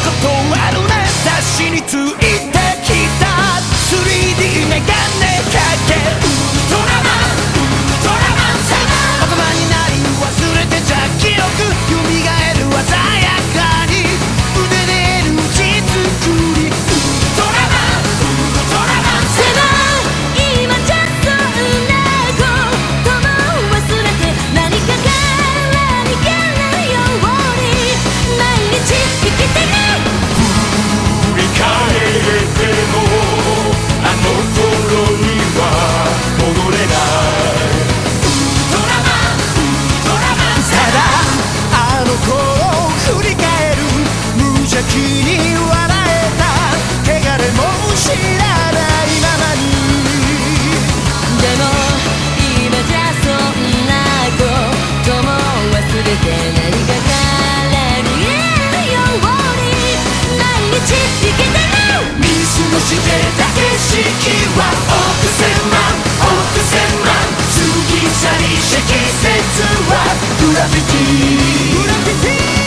断るね雑誌についてきた 3D メガネかけウルトラマンさ大人になり忘れてた記憶蘇る鮮やかに腕で L 字作りウルトラマン世代今じゃそんなことも忘れて何かから逃げるように毎日生きてる振り返ってもあの頃には戻れないウルトラマンただあの頃を振り返る無邪気に笑えた汚れも知らないままにでも今じゃそんなことも忘れて何かから逃げるように毎日生きてる見過ごしてた景色は億千万過ぎ去りし季節はグラフィティ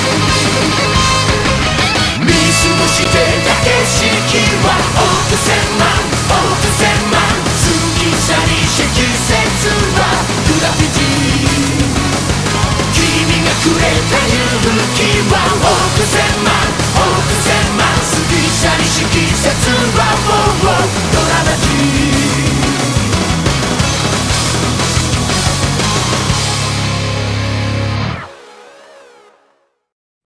見過ごしてた景色は億千